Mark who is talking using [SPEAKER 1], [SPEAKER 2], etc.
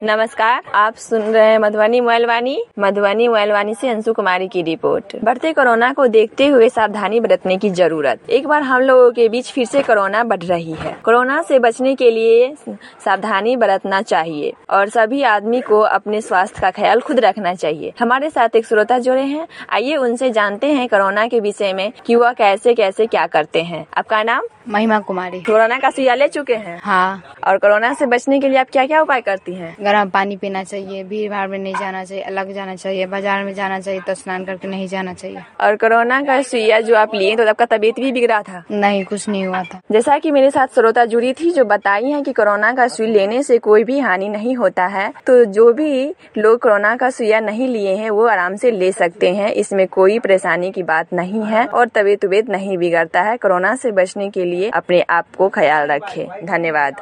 [SPEAKER 1] नमस्कार, आप सुन रहे हैं मधुबनी मोबाइल वाणी से अंशु कुमारी की रिपोर्ट। बढ़ते कोरोना को देखते हुए सावधानी बरतने की जरूरत। एक बार हम लोगों के बीच फिर से कोरोना बढ़ रही है। कोरोना से बचने के लिए सावधानी बरतना चाहिए और सभी आदमी को अपने स्वास्थ्य का ख्याल खुद रखना चाहिए। हमारे साथ एक श्रोता जुड़े हैं, आइए उनसे जानते हैं कोरोना के विषय में कि वह कैसे कैसे क्या करते हैं। आपका नाम?
[SPEAKER 2] महिमा कुमारी।
[SPEAKER 1] कोरोना का सुइया ले चुके हैं?
[SPEAKER 2] हाँ।
[SPEAKER 1] और कोरोना से बचने के लिए आप क्या क्या उपाय करती हैं?
[SPEAKER 2] गर्म पानी पीना चाहिए, भीड़ भाड़ में नहीं जाना चाहिए, अलग जाना चाहिए, बाजार में जाना चाहिए तो स्नान करके नहीं जाना चाहिए।
[SPEAKER 1] और कोरोना का सुइया जो आप लिए तो आपका तबीयत भी बिगड़ा था?
[SPEAKER 2] नहीं, कुछ नहीं हुआ था।
[SPEAKER 1] जैसा कि मेरे साथ श्रोता जुड़ी थी जो बताई है कि कोरोना का सुई लेने से कोई भी हानि नहीं होता है, तो जो भी लोग कोरोना का सुइया नहीं लिए हैं वो आराम से ले सकते हैं। इसमें कोई परेशानी की बात नहीं है और तबीयत नहीं बिगड़ता है। कोरोना से बचने के लिए अपने आप को ख्याल रखें। धन्यवाद।